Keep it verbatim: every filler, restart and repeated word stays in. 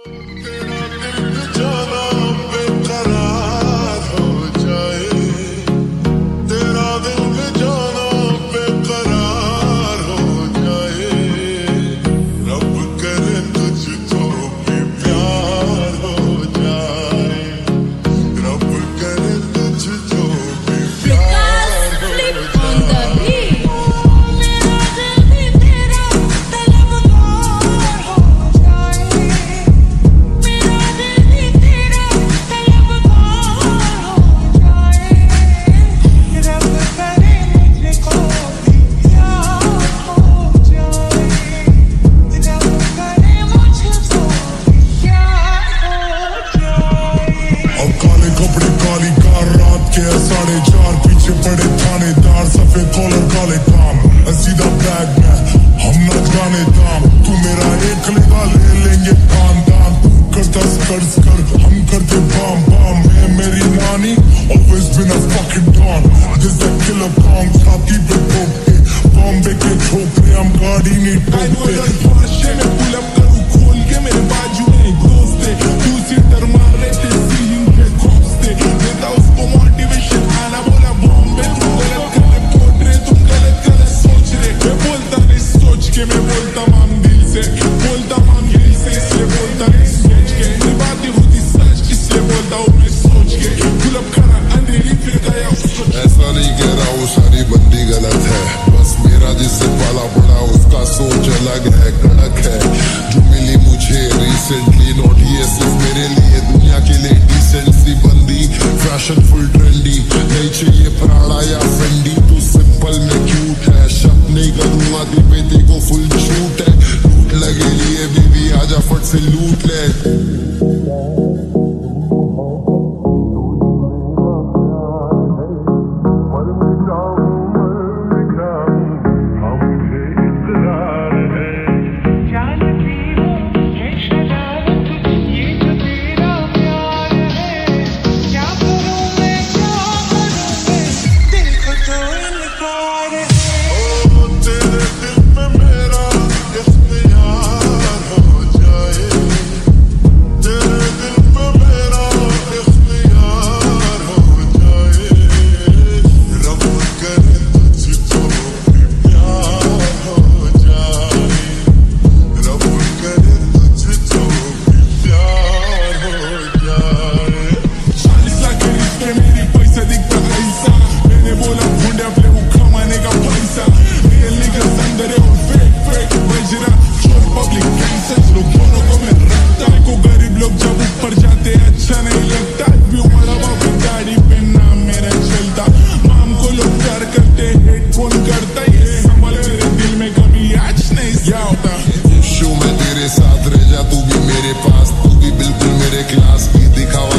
साढ़े चार पीछे पड़े थानेदार, सफेद कॉलर काले काम, सीधा बैग में हम ना जाने दाम। तू मेरा एक लेगा ले लेंगे खानदान, तू करता स्कर्स कर हम करते बाम बाम। मैं मेरी नानी always been a fucking don, this a killer kong छाती पे ठोकते बॉम्बे के छोकरे हम गाड़ी नहीं ठोकते। पाशे में पुल अप करूँ खोल के मेरे बाजू में दोस्त है, तू सीटर मार रहे थे सीलिंग पे खोपते, देता उसको मोटिवेशन आना बोला बॉम्बे तू गलत गलत बोल रहे, तुम गलत गलत सोच रहे। मैं बोलता नहीं सोच के, मैं बोलता माम दिल से, बोलता माम दिल से, इसलिए बोलता नहीं सोच के। मेरी बातें होती सच इसलिए बोलता हूँ मैं सोच के। पुल अप करा अंधेरी फिर गया उसको। ऐसा नहीं कह रहा हूँ सारी बंदी गलत है, बस मेरा जिससे पाला पड़ा उसका सोच अलग है, कड़क है। जो मिली मुझे रिसेंटली नॉट ये सिर्फ मेरे लिए, दुनिया के लिए डिसेंटली बंदी, फैशन फुल ट्रेंडी, नहीं चाहिए प्राड़ा या फेंडी। तू सिंपल में क्यूट है, शक नहीं करूँगा दिल पे देखो फुल छूट है। लूट लगे लिए बेबी आजा फट से लूट ले। साथ रह जा तू भी मेरे पास, तू भी बिल्कुल मेरे क्लास की, दिखावा